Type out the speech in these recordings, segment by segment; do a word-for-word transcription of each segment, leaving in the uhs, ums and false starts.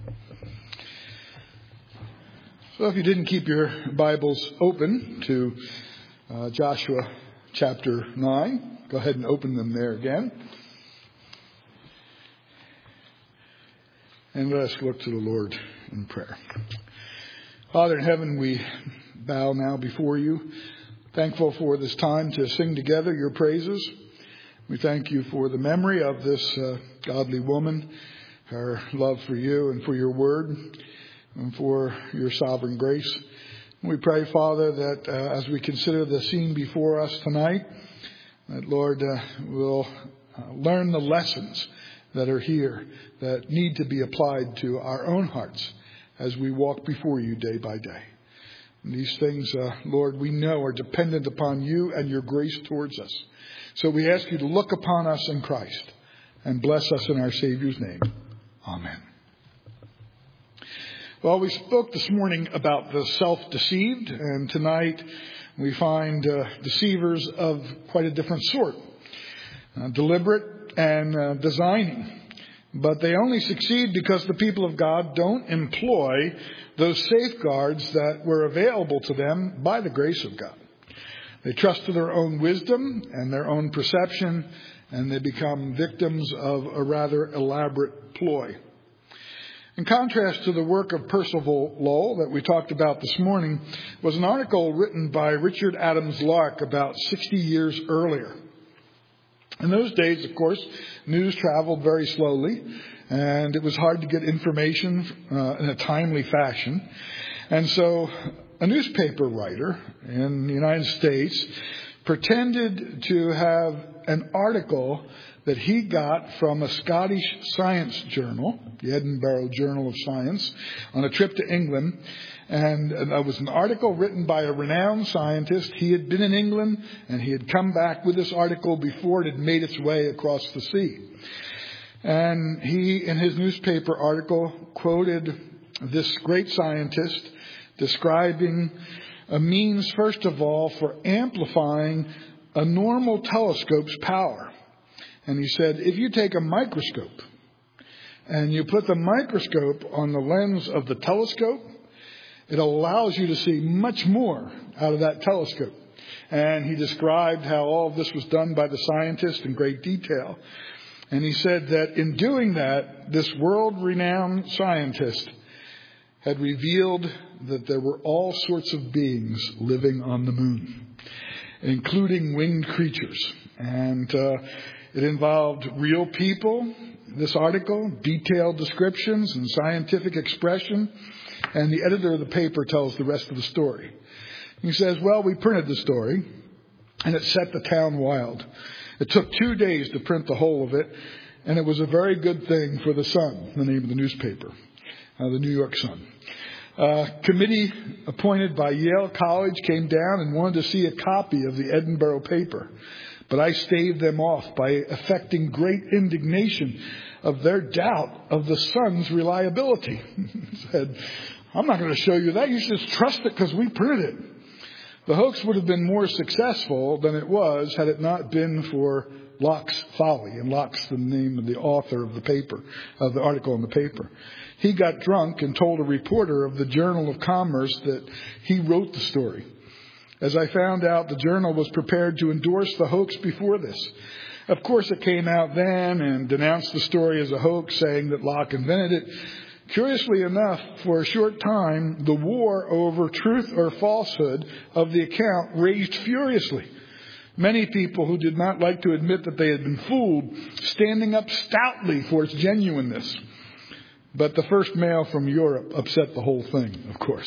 So if you didn't keep your Bibles open to uh, Joshua chapter nine, go ahead and open them there again. And let us look to the Lord in prayer. Father in heaven, we bow now before you, thankful for this time to sing together your praises. We thank you for the memory of this uh, godly woman, her love for you and for your word, and for your sovereign grace. We pray, Father, that uh, as we consider the scene before us tonight, that, Lord, uh, we'll uh, learn the lessons that are here that need to be applied to our own hearts as we walk before you day by day. And these things, uh, Lord, we know are dependent upon you and your grace towards us. So we ask you to look upon us in Christ and bless us in our Savior's name. Amen. Well, we spoke this morning about the self-deceived, and tonight we find uh, deceivers of quite a different sort. Uh, deliberate and uh, designing. But they only succeed because the people of God don't employ those safeguards that were available to them by the grace of God. They trust to their own wisdom and their own perception, and they become victims of a rather elaborate ploy. In contrast to the work of Percival Lowell that we talked about this morning was an article written by Richard Adams Lark about sixty years earlier. In those days, of course, news traveled very slowly, and it was hard to get information uh, in a timely fashion. And so a newspaper writer in the United States pretended to have an article that he got from a Scottish science journal, the Edinburgh Journal of Science, on a trip to England. And that was an article written by a renowned scientist. He had been in England, and he had come back with this article before it had made its way across the sea. And he, in his newspaper article, quoted this great scientist describing a means, first of all, for amplifying a normal telescope's power. And he said, if you take a microscope and you put the microscope on the lens of the telescope, it allows you to see much more out of that telescope. And he described how all of this was done by the scientist in great detail. And he said that in doing that, this world-renowned scientist had revealed that there were all sorts of beings living on the moon, including winged creatures. And uh, it involved real people, this article, detailed descriptions and scientific expression. And the editor of the paper tells the rest of the story. He says, well, we printed the story, and it set the town wild. It took two days to print the whole of it, and it was a very good thing for the Sun, the name of the newspaper, uh, the New York Sun. A committee appointed by Yale College came down and wanted to see a copy of the Edinburgh paper. But I staved them off by affecting great indignation of their doubt of the Sun's reliability. He said, I'm not going to show you that. You should just trust it because we printed it. The hoax would have been more successful than it was had it not been for Locke's folly. And Locke's the name of the author of the paper, of the article in the paper. He got drunk and told a reporter of the Journal of Commerce that he wrote the story. As I found out, the journal was prepared to endorse the hoax before this. Of course, it came out then and denounced the story as a hoax, saying that Locke invented it. Curiously enough, for a short time, the war over truth or falsehood of the account raged furiously. Many people who did not like to admit that they had been fooled, standing up stoutly for its genuineness. But the first mail from Europe upset the whole thing, of course.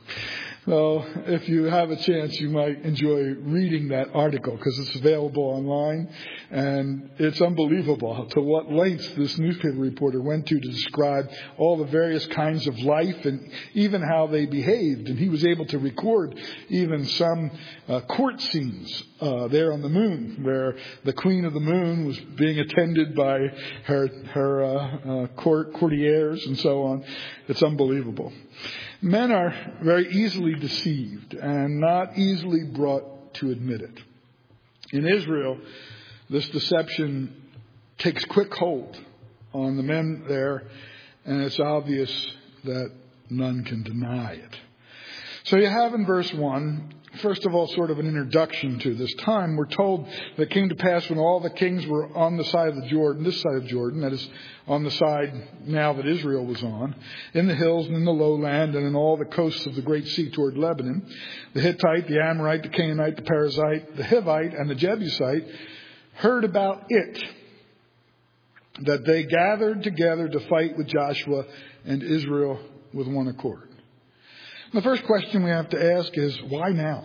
So if you have a chance, you might enjoy reading that article because it's available online. And it's unbelievable to what lengths this newspaper reporter went to to describe all the various kinds of life and even how they behaved. And he was able to record even some uh, court scenes uh, there on the moon where the Queen of the Moon was being attended by her, her uh, uh, court, courtiers and so on. It's unbelievable. Men are very easily deceived and not easily brought to admit it. In Israel, this deception takes quick hold on the men there, and it's obvious that none can deny it. So you have in verse one, first of all, sort of an introduction to this time. We're told that it came to pass when all the kings were on the side of the Jordan, this side of Jordan, that is on the side now that Israel was on, in the hills and in the lowland and in all the coasts of the great sea toward Lebanon, the Hittite, the Amorite, the Canaanite, the Perizzite, the Hivite, and the Jebusite heard about it, that they gathered together to fight with Joshua and Israel with one accord. The first question we have to ask is, why now?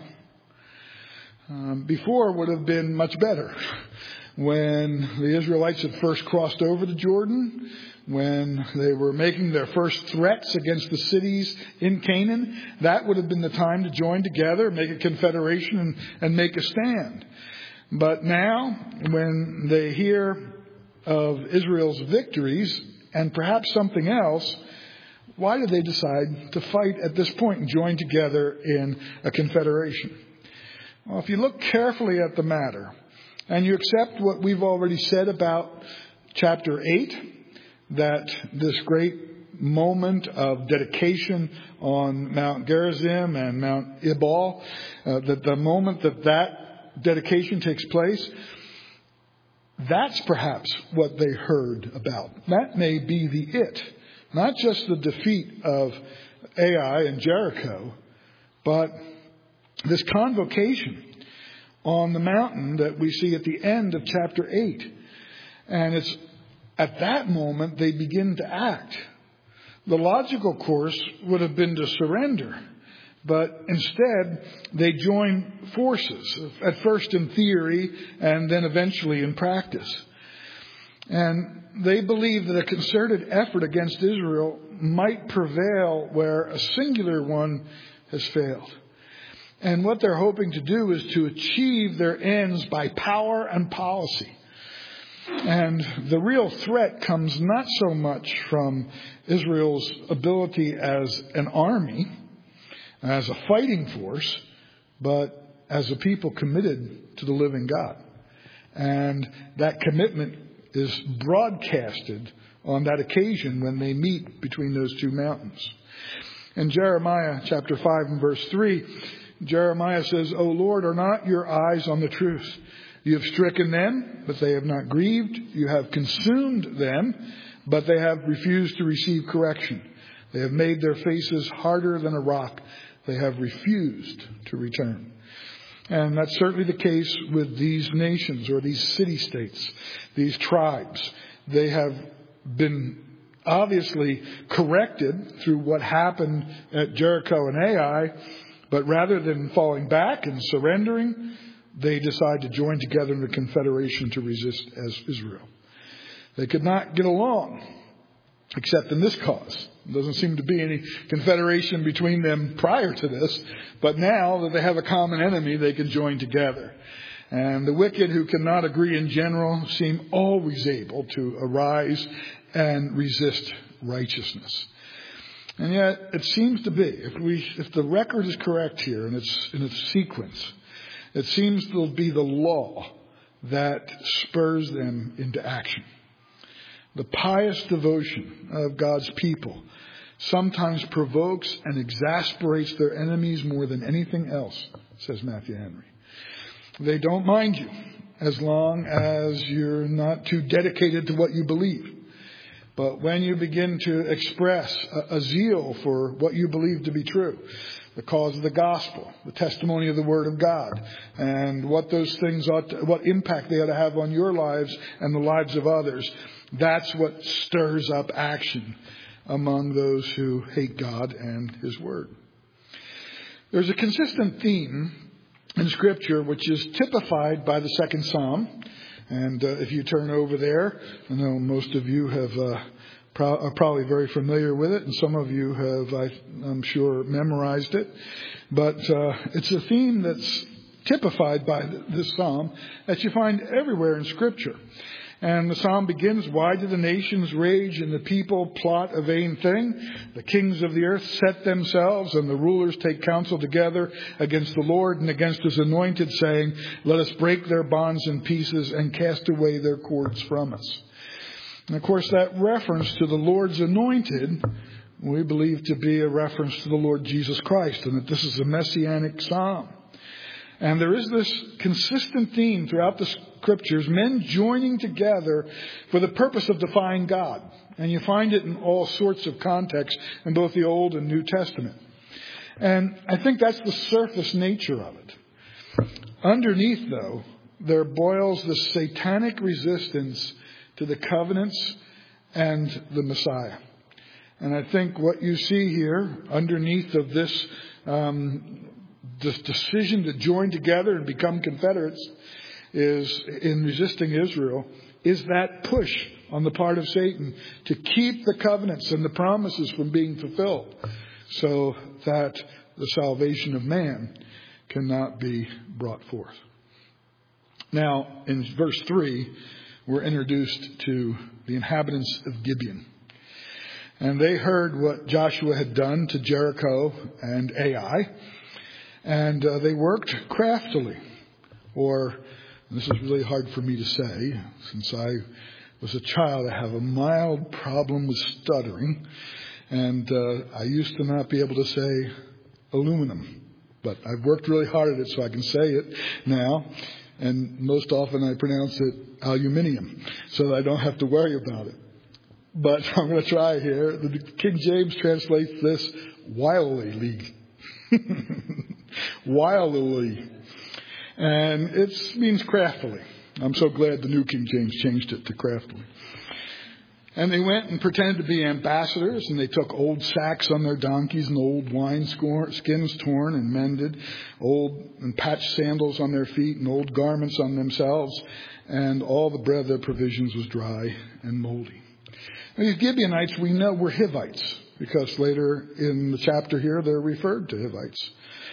Um, before would have been much better. When the Israelites had first crossed over the Jordan, when they were making their first threats against the cities in Canaan, that would have been the time to join together, make a confederation, and, and make a stand. But now, when they hear of Israel's victories and perhaps something else, why did they decide to fight at this point and join together in a confederation? Well, if you look carefully at the matter and you accept what we've already said about chapter eight, that this great moment of dedication on Mount Gerizim and Mount Ebal, uh, that the moment that that dedication takes place, that's perhaps what they heard about. That may be the it. Not just the defeat of Ai and Jericho, but this convocation on the mountain that we see at the end of chapter eight. And it's at that moment they begin to act. The logical course would have been to surrender, but instead they join forces, at first in theory and then eventually in practice. And they believe that a concerted effort against Israel might prevail where a singular one has failed. And what they're hoping to do is to achieve their ends by power and policy. And the real threat comes not so much from Israel's ability as an army, as a fighting force, but as a people committed to the living God. And that commitment is broadcasted on that occasion when they meet between those two mountains. In Jeremiah chapter five and verse three, Jeremiah says, O Lord, are not your eyes on the truth? You have stricken them, but they have not grieved. You have consumed them, but they have refused to receive correction. They have made their faces harder than a rock. They have refused to return. And that's certainly the case with these nations or these city-states, these tribes. They have been obviously corrected through what happened at Jericho and Ai, but rather than falling back and surrendering, they decide to join together in a confederation to resist as Israel. They could not get along except in this cause. There doesn't seem to be any confederation between them prior to this, but now that they have a common enemy, they can join together. And the wicked who cannot agree in general seem always able to arise and resist righteousness. And yet, it seems to be, if we, if the record is correct here in its, in its sequence, it seems to be the law that spurs them into action. The pious devotion of God's people sometimes provokes and exasperates their enemies more than anything else, says Matthew Henry. They don't mind you as long as you're not too dedicated to what you believe. But when you begin to express a, a zeal for what you believe to be true, the cause of the gospel, the testimony of the Word of God, and what those things ought to, what impact they ought to have on your lives and the lives of others, that's what stirs up action among those who hate God and His Word. There's a consistent theme in Scripture which is typified by the second Psalm. And uh, if you turn over there, I know most of you have uh, pro- are probably very familiar with it, and some of you have, I, I'm sure, memorized it. But uh, it's a theme that's typified by this psalm that you find everywhere in Scripture. And the psalm begins, why do the nations rage and the people plot a vain thing? The kings of the earth set themselves and the rulers take counsel together against the Lord and against His anointed, saying, let us break their bonds in pieces and cast away their cords from us. And of course, that reference to the Lord's anointed, we believe to be a reference to the Lord Jesus Christ, and that this is a messianic psalm. And there is this consistent theme throughout the scriptures, men joining together for the purpose of defying God. And you find it in all sorts of contexts in both the Old and New Testament. And I think that's the surface nature of it. Underneath, though, there boils the satanic resistance to the covenants and the Messiah. And I think what you see here underneath of this, um, this decision to join together and become confederates is in resisting Israel is that push on the part of Satan to keep the covenants and the promises from being fulfilled so that the salvation of man cannot be brought forth. Now, in verse three, we're introduced to the inhabitants of Gibeon. And they heard what Joshua had done to Jericho and Ai. And uh, they worked craftily. Or, this is really hard for me to say, since I was a child, I have a mild problem with stuttering. And uh, I used to not be able to say aluminum. But I've worked really hard at it so I can say it now. And most often I pronounce it aluminium, so that I don't have to worry about it. But I'm going to try here. The King James translates this wildly. Wildly. And it means craftily. I'm so glad the New King James changed it to craftily. And they went and pretended to be ambassadors, and they took old sacks on their donkeys and old wine skins torn and mended, old and patched sandals on their feet and old garments on themselves, and all the bread of their provisions was dry and moldy. And these Gibeonites, we know, were Hivites, because later in the chapter here, they're referred to Hivites.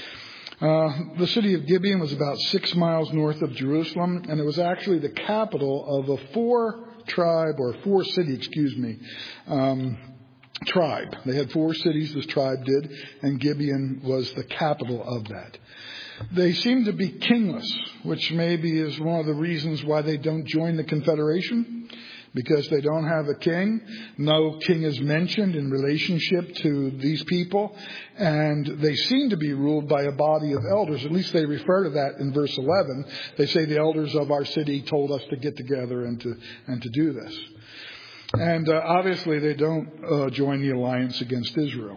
Uh, the city of Gibeon was about six miles north of Jerusalem, and it was actually the capital of a four tribe, or four city, excuse me, um, tribe. They had four cities, this tribe did, and Gibeon was the capital of that. They seem to be kingless, which maybe is one of the reasons why they don't join the Confederation, because they don't have a king. No king is mentioned in relationship to these people, and they seem to be ruled by a body of elders. At least they refer to that in verse eleven. They say the elders of our city told us to get together and to and to do this. And uh, obviously they don't uh, join the alliance against Israel.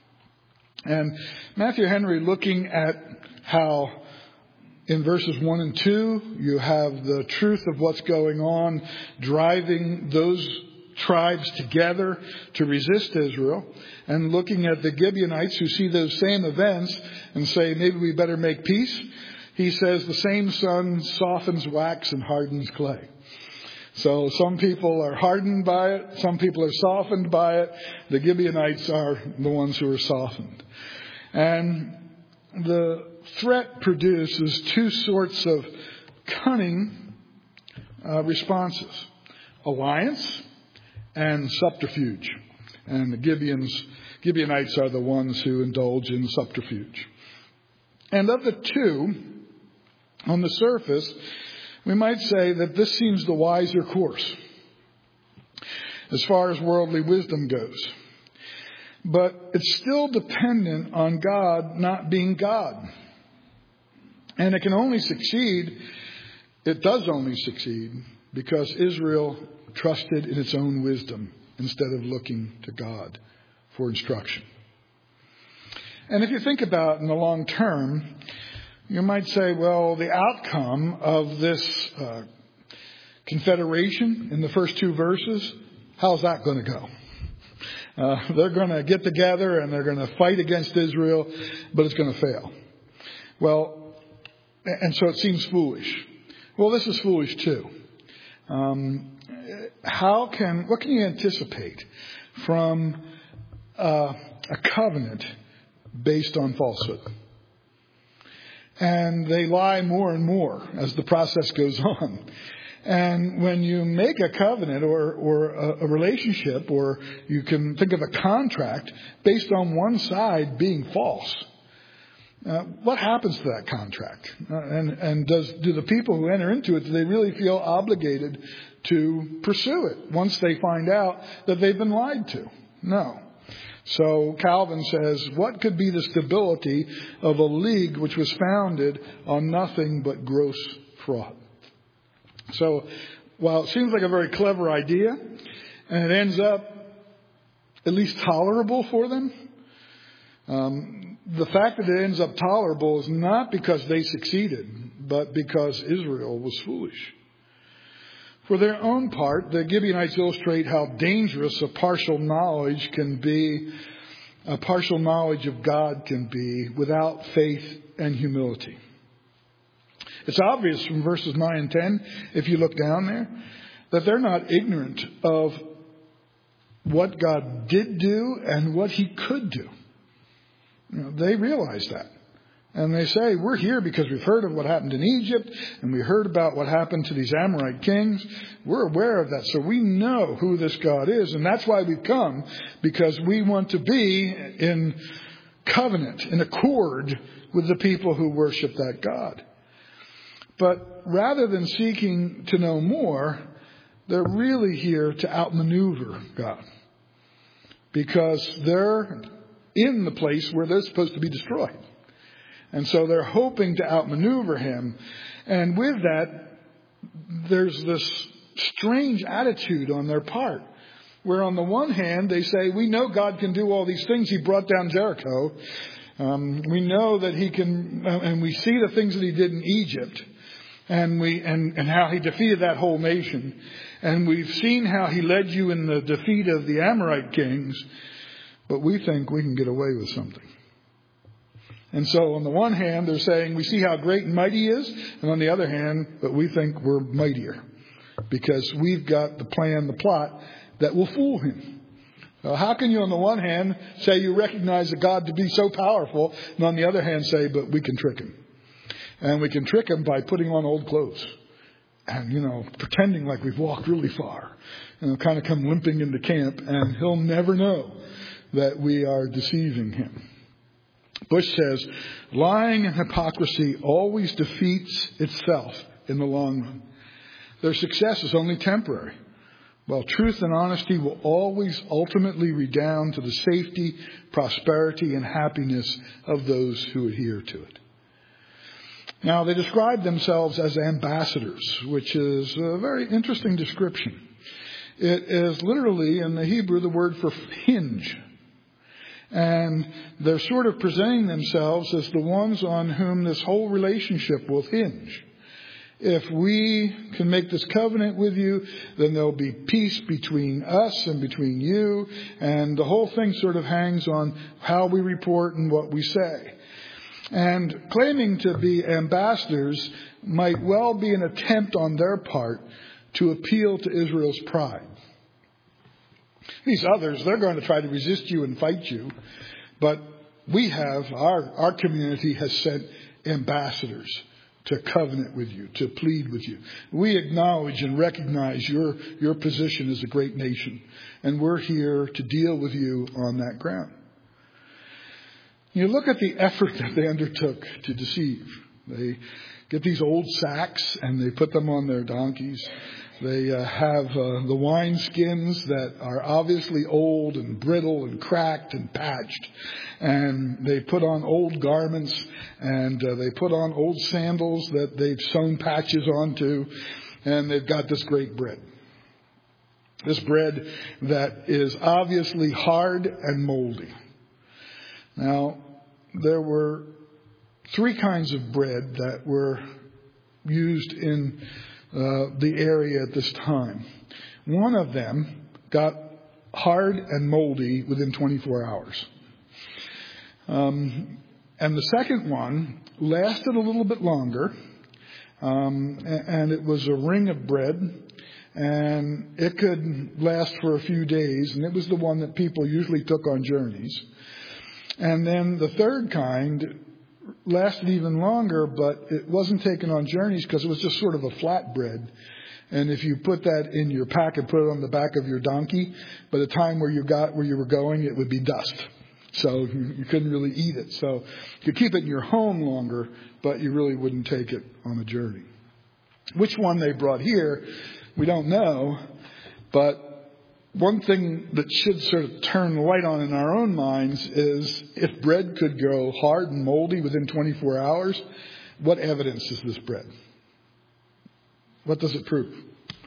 And Matthew Henry, looking at how in verses one and two, you have the truth of what's going on, driving those tribes together to resist Israel, and looking at the Gibeonites who see those same events and say, maybe we better make peace. He says the same sun softens wax and hardens clay. So some people are hardened by it. Some people are softened by it. The Gibeonites are the ones who are softened. And the threat produces two sorts of cunning uh, responses: alliance and subterfuge. And the Gibeons, Gibeonites are the ones who indulge in subterfuge. And of the two, on the surface, we might say that this seems the wiser course as far as worldly wisdom goes. But it's still dependent on God not being God. And it can only succeed, it does only succeed, because Israel trusted in its own wisdom instead of looking to God for instruction. And if you think about it in the long term, you might say, well, the outcome of this uh, confederation in the first two verses, how's that going to go? Uh, they're going to get together and they're going to fight against Israel, but it's going to fail. Well, and so it seems foolish. Well, this is foolish too. Um, how can, what can you anticipate from uh, a covenant based on falsehood? And they lie more and more as the process goes on. And when you make a covenant or, or a, a relationship, or you can think of a contract based on one side being false, uh, what happens to that contract? Uh, and and does do the people who enter into it, do they really feel obligated to pursue it once they find out that they've been lied to. No. So Calvin says, what could be the stability of a league which was founded on nothing but gross fraud? So while it seems like a very clever idea, and it ends up at least tolerable for them, um, the fact that it ends up tolerable is not because they succeeded, but because Israel was foolish. For their own part, the Gibeonites illustrate how dangerous a partial knowledge can be, a partial knowledge of God can be without faith and humility. It's obvious from verses nine and ten, if you look down there, that they're not ignorant of what God did do and what he could do. You know, they realize that. And they say, we're here because we've heard of what happened in Egypt, and we heard about what happened to these Amorite kings. We're aware of that, so we know who this God is, and that's why we've come, because we want to be in covenant, in accord with the people who worship that God. But rather than seeking to know more, they're really here to outmaneuver God, because they're in the place where they're supposed to be destroyed. And so they're hoping to outmaneuver him. And with that, there's this strange attitude on their part, where on the one hand, they say, we know God can do all these things. He brought down Jericho. Um, we know that he can, and we see the things that he did in Egypt, and we and, and how he defeated that whole nation. And we've seen how he led you in the defeat of the Amorite kings. But we think we can get away with something. And so on the one hand, they're saying we see how great and mighty he is. And on the other hand, but we think we're mightier because we've got the plan, the plot that will fool him. So how can you on the one hand say you recognize a God to be so powerful, and on the other hand say, but we can trick him. And we can trick him by putting on old clothes and, you know, pretending like we've walked really far. You know, kind of come limping into camp, and he'll never know that we are deceiving him. Bush says, lying and hypocrisy always defeats itself in the long run. Their success is only temporary, while truth and honesty will always ultimately redound to the safety, prosperity, and happiness of those who adhere to it. Now, they describe themselves as ambassadors, which is a very interesting description. It is literally, in the Hebrew, the word for hinge. And they're sort of presenting themselves as the ones on whom this whole relationship will hinge. If we can make this covenant with you, then there'll be peace between us and between you. And the whole thing sort of hangs on how we report and what we say. And claiming to be ambassadors might well be an attempt on their part to appeal to Israel's pride. These others, they're going to try to resist you and fight you. But we have, our, our community has sent ambassadors to covenant with you, to plead with you. We acknowledge and recognize your, your position as a great nation. And we're here to deal with you on that ground. You look at the effort that they undertook to deceive. They get these old sacks and they put them on their donkeys. They uh, have uh, the wine skins that are obviously old and brittle and cracked and patched. And they put on old garments, and uh, they put on old sandals that they've sewn patches onto. And they've got this great bread. This bread that is obviously hard and moldy. Now, there were three kinds of bread that were used in uh, the area at this time. One of them got hard and moldy within twenty-four hours. Um, and the second one lasted a little bit longer. Um, and it was a ring of bread. And it could last for a few days. And it was the one that people usually took on journeys. And then the third kind lasted even longer, but it wasn't taken on journeys because it was just sort of a flat bread. And if you put that in your pack and put it on the back of your donkey, by the time where you got where you were going, it would be dust. So you, you couldn't really eat it. So you could keep it in your home longer, but you really wouldn't take it on a journey. Which one they brought here We don't know. But one thing that should sort of turn the light on in our own minds is if bread could go hard and moldy within twenty-four hours, what evidence is this bread? What does it prove?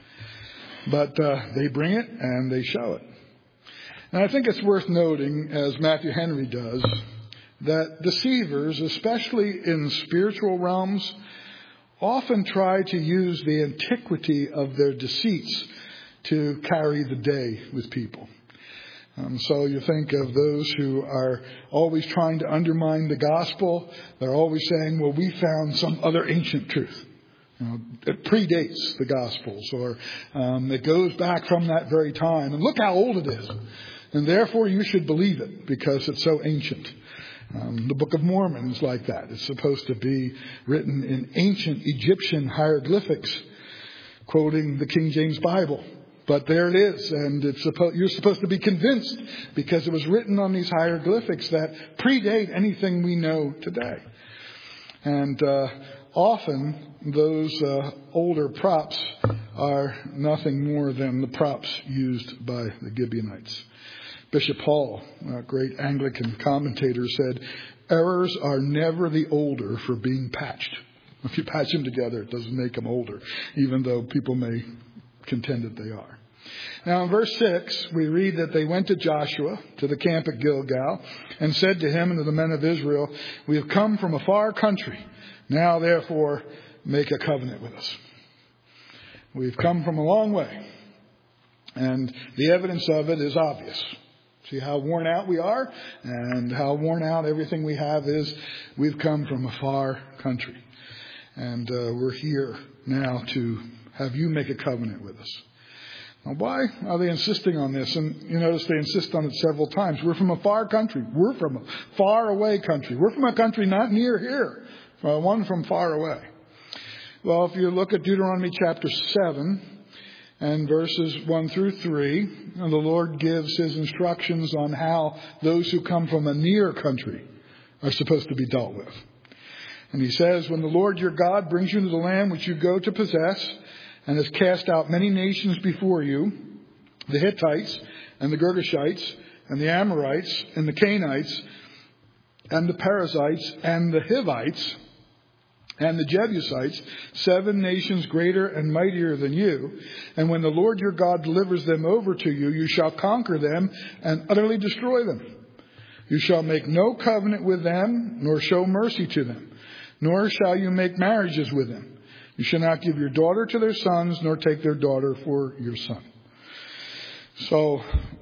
But uh, they bring it and they show it. And I think it's worth noting, as Matthew Henry does, that deceivers, especially in spiritual realms, often try to use the antiquity of their deceits to carry the day with people. Um, so you think of those who are always trying to undermine the gospel. They're always saying, well, we found some other ancient truth. You know, it predates the Gospels, or um, it goes back from that very time. And look how old it is. And therefore you should believe it because it's so ancient. Um, the Book of Mormon is like that. It's supposed to be written in ancient Egyptian hieroglyphics, quoting the King James Bible. But there it is, and it's supposed, you're supposed to be convinced because it was written on these hieroglyphics that predate anything we know today. And uh, often those uh, older props are nothing more than the props used by the Gibeonites. Bishop Hall, a great Anglican commentator, said, errors are never the older for being patched. If you patch them together, it doesn't make them older, even though people may contend that they are. Now in verse six, we read that they went to Joshua, to the camp at Gilgal, and said to him and to the men of Israel, we have come from a far country. Now therefore make a covenant with us. We've come from a long way. And the evidence of it is obvious. See how worn out we are and how worn out everything we have is. We've come from a far country. And uh, we're here now to have you make a covenant with us. Now, why are they insisting on this? And you notice they insist on it several times. We're from a far country. We're from a far away country. We're from a country not near here. Uh, one from far away. Well, if you look at Deuteronomy chapter seven and verses one through three, and the Lord gives his instructions on how those who come from a near country are supposed to be dealt with. And he says, when the Lord your God brings you into the land which you go to possess, and has cast out many nations before you, the Hittites and the Girgashites and the Amorites and the Canaanites and the Perizzites and the Hivites and the Jebusites, seven nations greater and mightier than you. And when the Lord your God delivers them over to you, you shall conquer them and utterly destroy them. You shall make no covenant with them, nor show mercy to them, nor shall you make marriages with them. You shall not give your daughter to their sons, nor take their daughter for your son. So,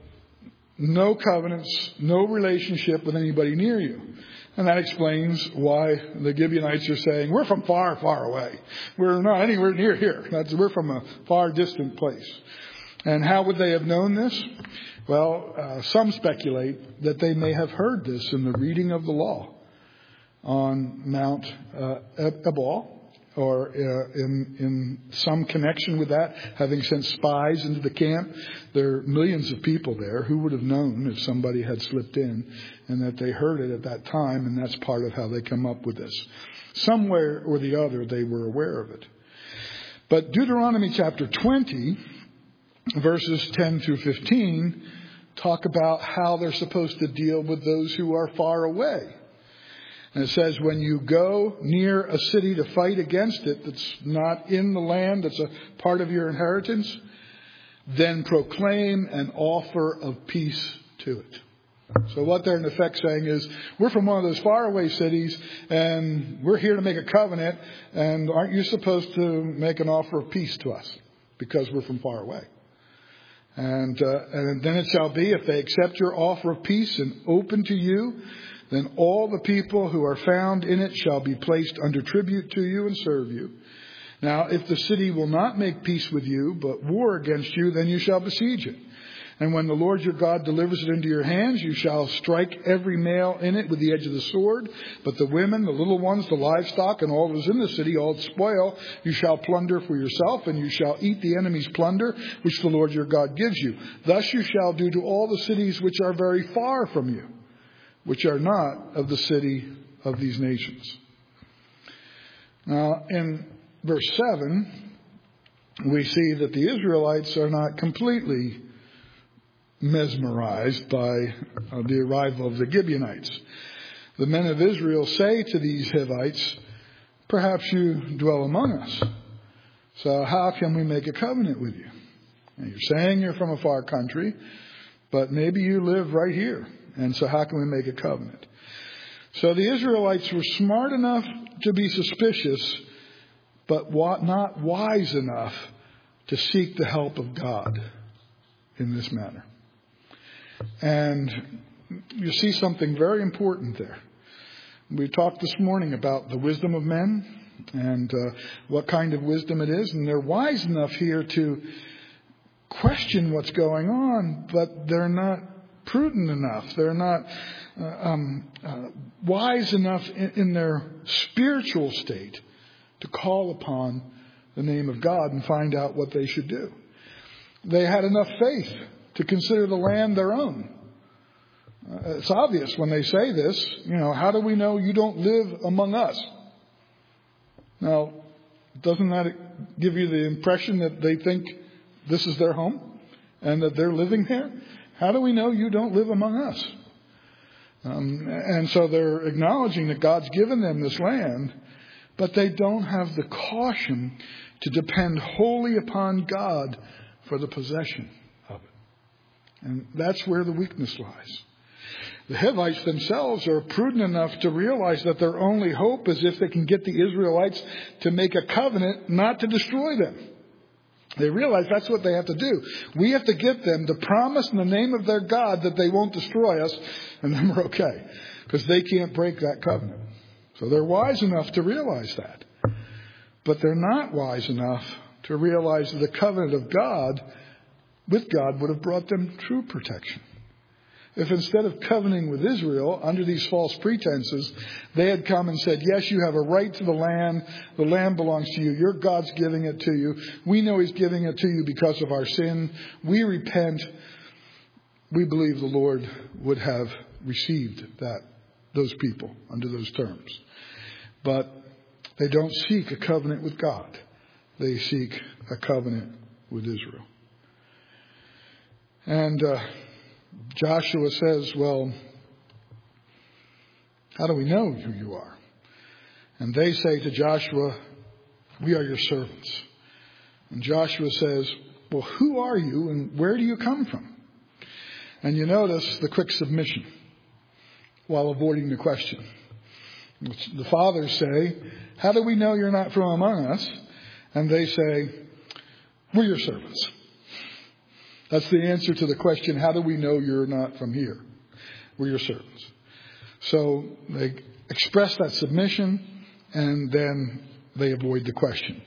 no covenants, no relationship with anybody near you. And that explains why the Gibeonites are saying, we're from far, far away. We're not anywhere near here. That's, we're from a far distant place. And how would they have known this? Well, uh, some speculate that they may have heard this in the reading of the law on Mount uh, Ebal, or uh, in, in some connection with that, having sent spies into the camp. There are millions of people there who would have known if somebody had slipped in, and that they heard it at that time, and that's part of how they come up with this. Somewhere or the other, they were aware of it. But Deuteronomy chapter twenty, verses ten through fifteen, talk about how they're supposed to deal with those who are far away. And it says, when you go near a city to fight against it that's not in the land, that's a part of your inheritance, then proclaim an offer of peace to it. So what they're in effect saying is, we're from one of those faraway cities, and we're here to make a covenant, and aren't you supposed to make an offer of peace to us? Because we're from far away. And, uh, and then it shall be, if they accept your offer of peace and open to you, then all the people who are found in it shall be placed under tribute to you and serve you. Now, if the city will not make peace with you, but war against you, then you shall besiege it. And when the Lord your God delivers it into your hands, you shall strike every male in it with the edge of the sword. But the women, the little ones, the livestock, and all that is in the city, all its spoil, you shall plunder for yourself, and you shall eat the enemy's plunder, which the Lord your God gives you. Thus you shall do to all the cities which are very far from you, which are not of the city of these nations. Now, in verse seven, we see that the Israelites are not completely mesmerized by uh, the arrival of the Gibeonites. The men of Israel say to these Hivites, perhaps you dwell among us. So how can we make a covenant with you? And you're saying you're from a far country, but maybe you live right here. And so how can we make a covenant? So the Israelites were smart enough to be suspicious, but not wise enough to seek the help of God in this manner. And you see something very important there. We talked this morning about the wisdom of men and uh, what kind of wisdom it is. And they're wise enough here to question what's going on, but they're not prudent enough. They're not uh, um, uh, wise enough in, in their spiritual state to call upon the name of God and find out what they should do. They had enough faith to consider the land their own. Uh, it's obvious when they say this, you know, how do we know you don't live among us? Now, doesn't that give you the impression that they think this is their home and that they're living there? How do we know you don't live among us? Um, and so they're acknowledging that God's given them this land, but they don't have the caution to depend wholly upon God for the possession of it. And that's where the weakness lies. The Hivites themselves are prudent enough to realize that their only hope is if they can get the Israelites to make a covenant not to destroy them. They realize that's what they have to do. We have to get them to promise in the name of their God that they won't destroy us, and then we're okay, because they can't break that covenant. So they're wise enough to realize that. But they're not wise enough to realize that the covenant of God with God would have brought them true protection. If instead of covenanting with Israel under these false pretenses, they had come and said, yes, you have a right to the land. The land belongs to you. Your God's giving it to you. We know He's giving it to you because of our sin. We repent. We believe the Lord would have received that, those people under those terms. But they don't seek a covenant with God. They seek a covenant with Israel. And uh, Joshua says, well, how do we know who you are? And they say to Joshua, we are your servants. And Joshua says, well, who are you and where do you come from? And you notice the quick submission while avoiding the question. The fathers say, how do we know you're not from among us? And they say, we're your servants. That's the answer to the question, how do we know you're not from here? We're your servants. So they express that submission, and then they avoid the question.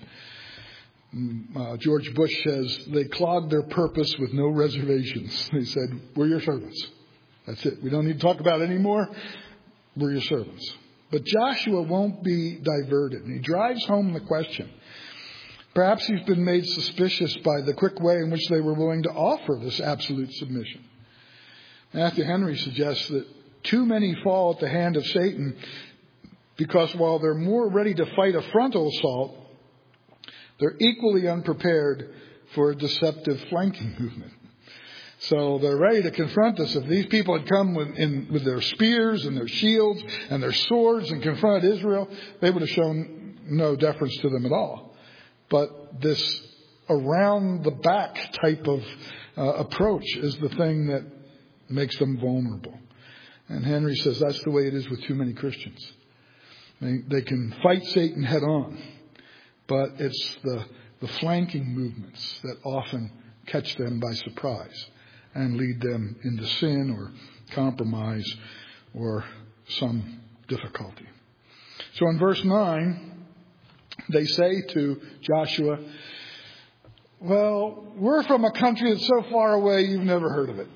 Uh, George Bush says they clogged their purpose with no reservations. They said, we're your servants. That's it. We don't need to talk about it anymore. We're your servants. But Joshua won't be diverted. And he drives home the question. Perhaps he's been made suspicious by the quick way in which they were willing to offer this absolute submission. Matthew Henry suggests that too many fall at the hand of Satan because while they're more ready to fight a frontal assault, they're equally unprepared for a deceptive flanking movement. So they're ready to confront us. If these people had come with, in, with their spears and their shields and their swords and confronted Israel, they would have shown no deference to them at all. But this around the back type of uh, approach is the thing that makes them vulnerable. And Henry says that's the way it is with too many Christians. They, they can fight Satan head on, but it's the, the flanking movements that often catch them by surprise and lead them into sin or compromise or some difficulty. So in verse nine, they say to Joshua, well, we're from a country that's so far away you've never heard of it.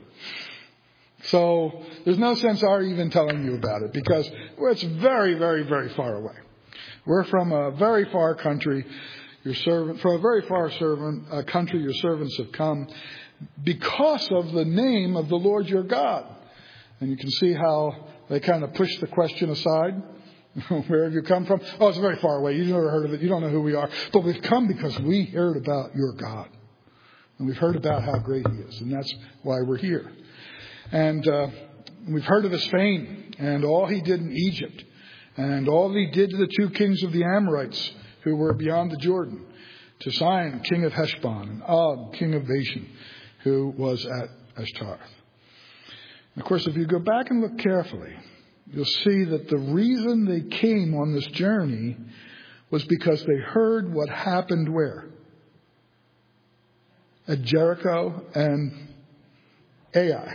So there's no sense our even telling you about it because it's very, very, very far away. We're from a very far country. Your servant, from a very far servant, a country your servants have come because of the name of the Lord your God. And you can see how they kind of push the question aside Where have you come from? Oh, it's very far away. You've never heard of it. You don't know who we are. But we've come because we heard about your God. And we've heard about how great He is. And that's why we're here. And uh, we've heard of His fame and all He did in Egypt. And all that He did to the two kings of the Amorites who were beyond the Jordan. To Sihon, king of Heshbon, and Og, king of Bashan, who was at Ashtaroth. And of course, if you go back and look carefully, you'll see that the reason they came on this journey was because they heard what happened where? At Jericho and Ai.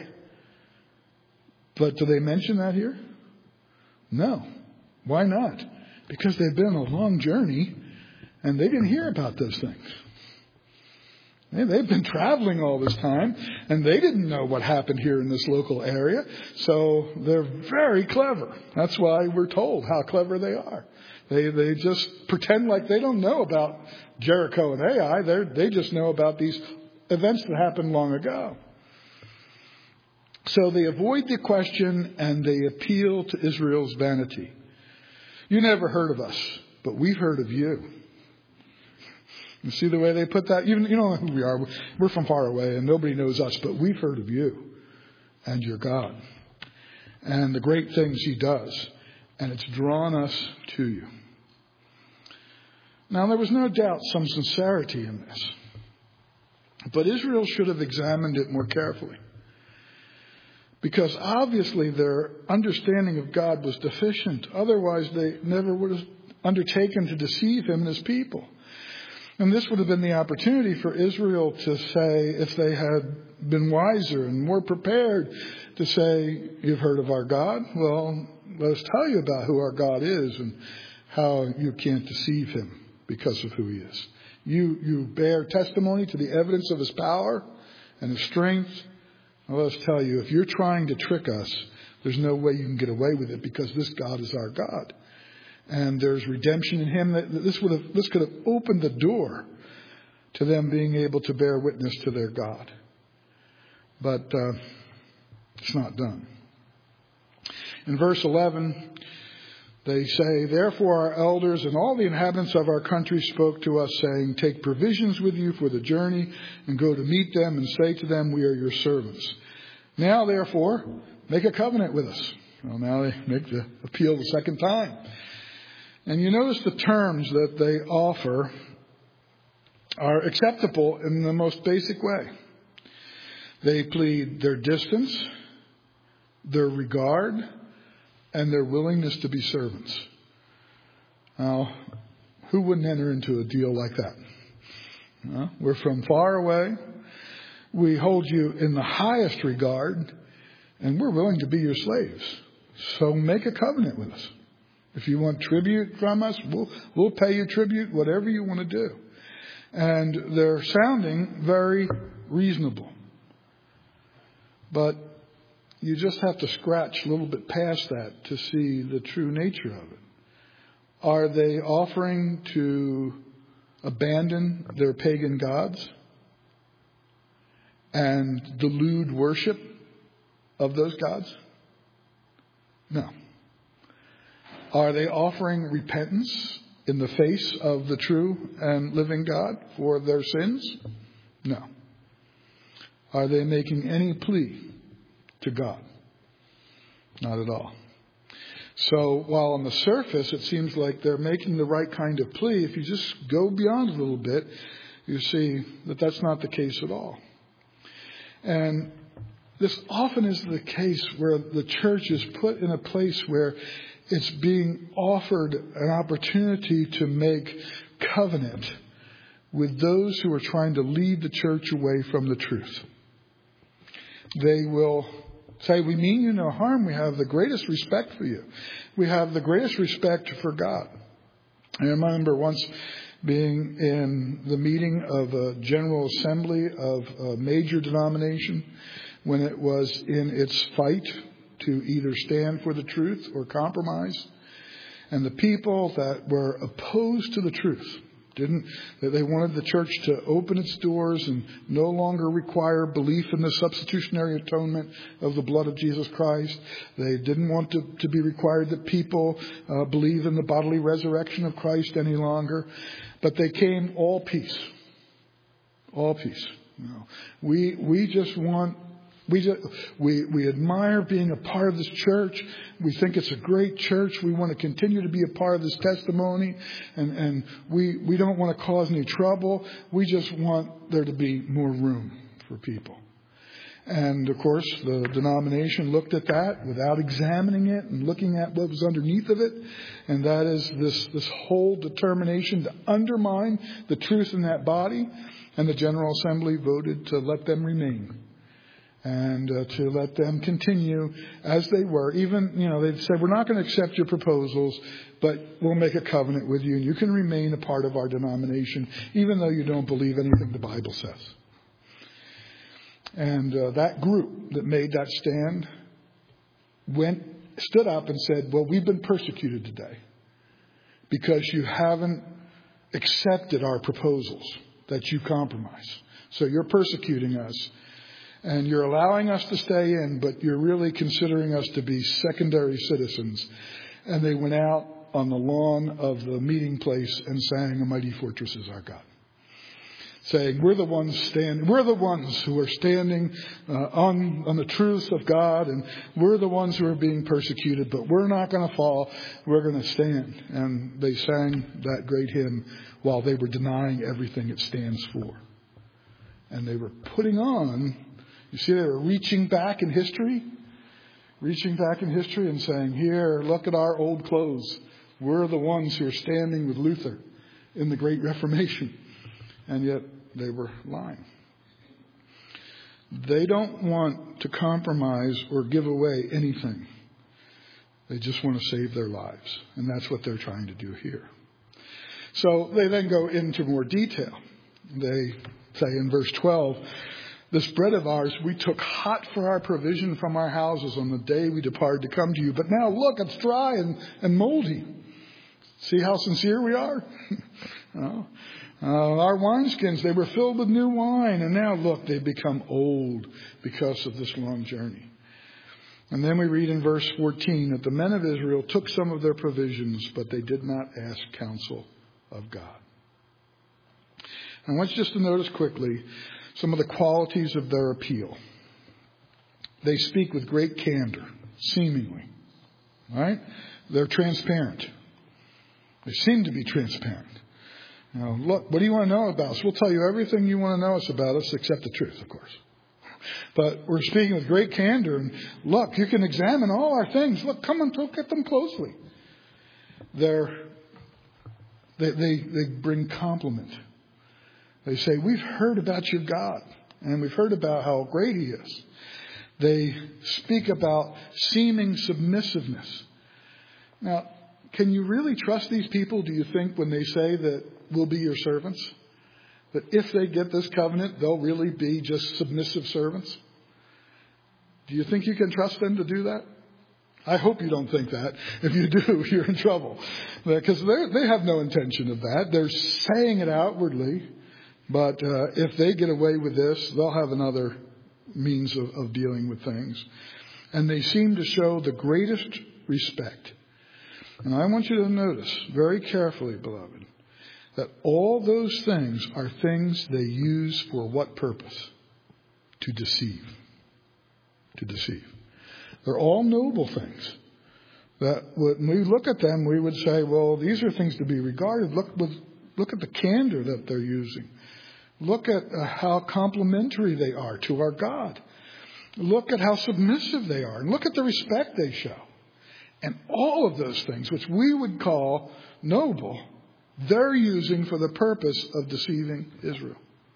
But do they mention that here? No. Why not? Because they've been on a long journey and they didn't hear about those things. They've been traveling all this time, and they didn't know what happened here in this local area. So they're very clever. That's why we're told how clever they are. They they just pretend like they don't know about Jericho and Ai. They they just know about these events that happened long ago. So they avoid the question and they appeal to Israel's vanity. You never heard of us, but we've heard of you. You see the way they put that? You, you don't know who we are. We're from far away and nobody knows us, but we've heard of you and your God and the great things He does. And it's drawn us to you. Now, there was no doubt some sincerity in this. But Israel should have examined it more carefully. Because obviously their understanding of God was deficient. Otherwise, they never would have undertaken to deceive Him and His people. And this would have been the opportunity for Israel to say, if they had been wiser and more prepared, to say, you've heard of our God? Well, let us tell you about who our God is and how you can't deceive Him because of who He is. You, you bear testimony to the evidence of His power and His strength. Well, let us tell you, if you're trying to trick us, there's no way you can get away with it because this God is our God. And there's redemption in Him. That this would have, this could have opened the door to them being able to bear witness to their God. But uh, it's not done. In verse eleven, they say, therefore our elders and all the inhabitants of our country spoke to us, saying, take provisions with you for the journey and go to meet them and say to them, we are your servants. Now, therefore, make a covenant with us. Well, now they make the appeal the second time. And you notice the terms that they offer are acceptable in the most basic way. They plead their distance, their regard, and their willingness to be servants. Now, who wouldn't enter into a deal like that? Well, we're from far away. We hold you in the highest regard, and we're willing to be your slaves. So make a covenant with us. If you want tribute from us, we'll, we'll pay you tribute, whatever you want to do. And they're sounding very reasonable. But you just have to scratch a little bit past that to see the true nature of it. Are they offering to abandon their pagan gods and delude worship of those gods? No. Are they offering repentance in the face of the true and living God for their sins? No. Are they making any plea to God? Not at all. So while on the surface it seems like they're making the right kind of plea, if you just go beyond a little bit, you see that that's not the case at all. And this often is the case where the church is put in a place where it's being offered an opportunity to make covenant with those who are trying to lead the church away from the truth. They will say, we mean you no harm. We have the greatest respect for you. We have the greatest respect for God. I remember once being in the meeting of a General Assembly of a major denomination when it was in its fight to either stand for the truth or compromise. And the people that were opposed to the truth Didn't that they wanted the church to open its doors and no longer require belief in the substitutionary atonement of the blood of Jesus Christ. They didn't want to, to be required that people uh, believe in the bodily resurrection of Christ any longer. But they came all peace. All peace. You know, we we just want We, just, we we admire being a part of this church. We think it's a great church. We want to continue to be a part of this testimony. And, and we, we don't want to cause any trouble. We just want there to be more room for people. And, of course, the denomination looked at that without examining it and looking at what was underneath of it. And that is this, this whole determination to undermine the truth in that body. And the General Assembly voted to let them remain. And uh, to let them continue as they were. Even, you know, they said, we're not going to accept your proposals, but we'll make a covenant with you. And you can remain a part of our denomination, even though you don't believe anything the Bible says. And uh, that group that made that stand went, stood up and said, well, we've been persecuted today because you haven't accepted our proposals, that you compromise. So you're persecuting us. And you're allowing us to stay in, but you're really considering us to be secondary citizens. And they went out on the lawn of the meeting place and sang, "A Mighty Fortress is Our God." Saying, we're the ones standing, we're the ones who are standing uh, on, on the truth of God, and we're the ones who are being persecuted, but we're not going to fall, we're going to stand. And they sang that great hymn while they were denying everything it stands for. And they were putting on, you see, they were reaching back in history, reaching back in history and saying, here, look at our old clothes. We're the ones who are standing with Luther in the Great Reformation. And yet they were lying. They don't want to compromise or give away anything. They just want to save their lives. And that's what they're trying to do here. So they then go into more detail. They say in verse twelve, this bread of ours we took hot for our provision from our houses on the day we departed to come to you. But now look, it's dry and, and moldy. See how sincere we are? you know? uh, our wineskins, they were filled with new wine. And now look, they've become old because of this long journey. And then we read in verse fourteen that the men of Israel took some of their provisions, but they did not ask counsel of God. I want you just to notice quickly some of the qualities of their appeal. They speak with great candor, seemingly. Right? They're transparent. They seem to be transparent. You know, look, what do you want to know about us? We'll tell you everything you want to know us about us, except the truth, of course. But we're speaking with great candor. And look, you can examine all our things. Look, come and look at them closely. They're, they, they, they bring compliment. They say, we've heard about your God, and we've heard about how great he is. They speak about seeming submissiveness. Now, can you really trust these people, do you think, when they say that we'll be your servants? That if they get this covenant, they'll really be just submissive servants? Do you think you can trust them to do that? I hope you don't think that. If you do, you're in trouble. Because they have no intention of that. They're saying it outwardly. But uh, if they get away with this, they'll have another means of, of dealing with things. And they seem to show the greatest respect. And I want you to notice very carefully, beloved, that all those things are things they use for what purpose? To deceive. To deceive. They're all noble things. That when we look at them, we would say, well, these are things to be regarded. Look, look at the candor that they're using. Look at uh, how complimentary they are to our God. Look at how submissive they are. And look at the respect they show. And all of those things, which we would call noble, they're using for the purpose of deceiving Israel.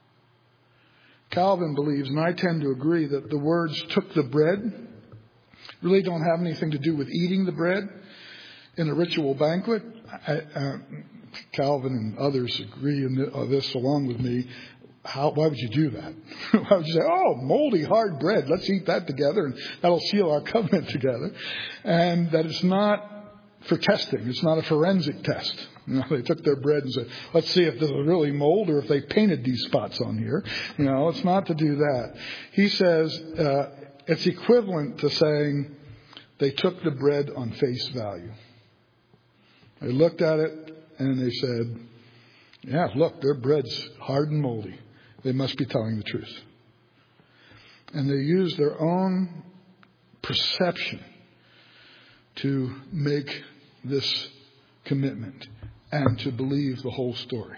Calvin believes, and I tend to agree, that the words took the bread really don't have anything to do with eating the bread in a ritual banquet. I, uh, Calvin and others agree on this along with me. How, why would you do that? Why would you say, oh, moldy, hard bread, let's eat that together and that'll seal our covenant together? And that it's not for testing. It's not a forensic test. You know, they took their bread and said, let's see if this is really mold or if they painted these spots on here. You know, it's not to do that. He says uh, it's equivalent to saying they took the bread on face value. They looked at it and they said, yeah, look, their bread's hard and moldy. They must be telling the truth. And they used their own perception to make this commitment and to believe the whole story.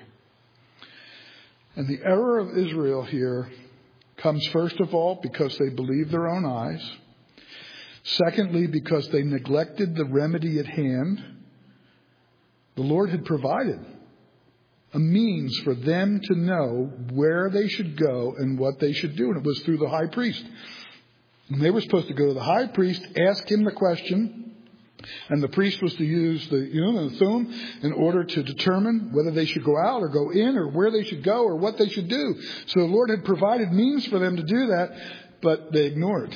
And the error of Israel here comes first of all because they believed their own eyes. Secondly, because they neglected the remedy at hand. The Lord had provided a means for them to know where they should go and what they should do. And it was through the high priest. And they were supposed to go to the high priest, ask him the question. And the priest was to use the Urim and the Thummim in order to determine whether they should go out or go in or where they should go or what they should do. So the Lord had provided means for them to do that, but they ignored.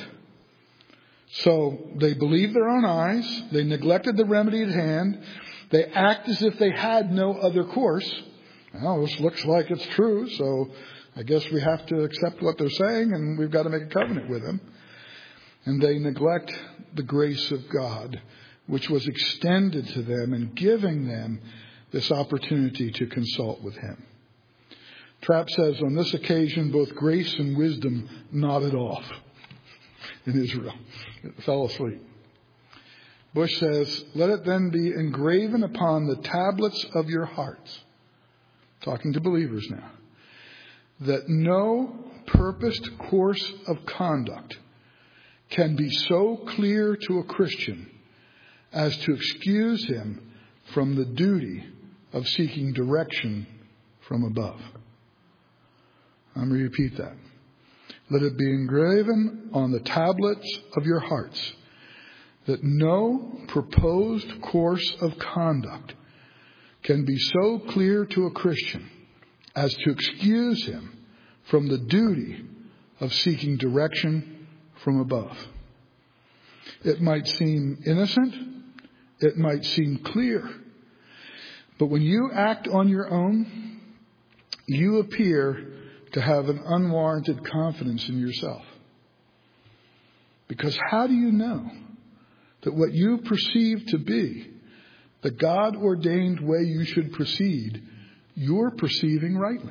So they believed their own eyes. They neglected the remedy at hand. They act as if they had no other course. Well, this looks like it's true, so I guess we have to accept what they're saying and we've got to make a covenant with them. And they neglect the grace of God, which was extended to them and giving them this opportunity to consult with him. Trapp says, on this occasion, both grace and wisdom nodded off in Israel. It fell asleep. Bush says, let it then be engraven upon the tablets of your hearts, talking to believers now, that no purposed course of conduct can be so clear to a Christian as to excuse him from the duty of seeking direction from above. I'm going to repeat that. Let it be engraven on the tablets of your hearts that no proposed course of conduct can be so clear to a Christian as to excuse him from the duty of seeking direction from above. It might seem innocent. It might seem clear. But when you act on your own, you appear to have an unwarranted confidence in yourself. Because how do you know that what you perceive to be the God-ordained way you should proceed, you're perceiving rightly?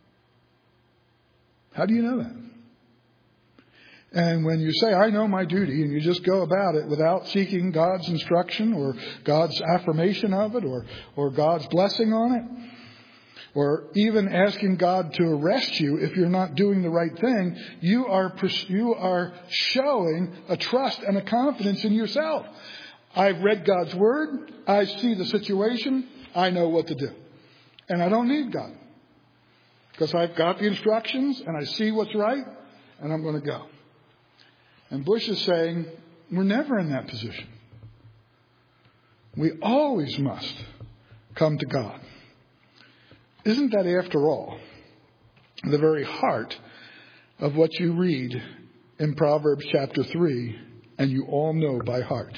How do you know that? And when you say, I know my duty, and you just go about it without seeking God's instruction or God's affirmation of it or, or God's blessing on it, or even asking God to arrest you if you're not doing the right thing, you are, you are showing a trust and a confidence in yourself. I've read God's word. I see the situation. I know what to do. And I don't need God. Because I've got the instructions and I see what's right and I'm going to go. And Bush is saying, we're never in that position. We always must come to God. Isn't that, after all, the very heart of what you read in Proverbs chapter three, and you all know by heart?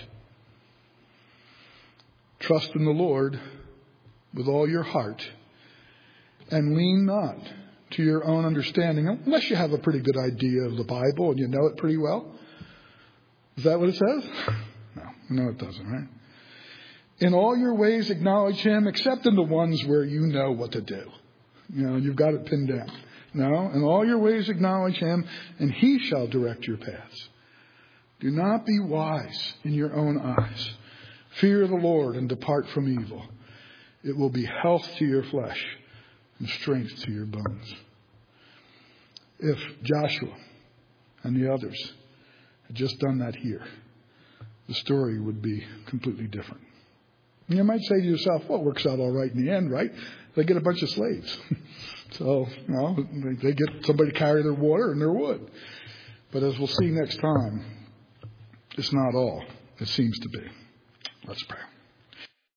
Trust in the Lord with all your heart, and lean not to your own understanding, unless you have a pretty good idea of the Bible and you know it pretty well. Is that what it says? No, no it doesn't, right? In all your ways acknowledge him, except in the ones where you know what to do. You know, you've got it pinned down. No, in all your ways acknowledge him, and he shall direct your paths. Do not be wise in your own eyes. Fear the Lord and depart from evil. It will be health to your flesh and strength to your bones. If Joshua and the others had just done that here, the story would be completely different. And you might say to yourself, well, it works out all right in the end, right? They get a bunch of slaves. So, you know, they get somebody to carry their water and their wood. But as we'll see next time, it's not all it seems to be. Let's pray.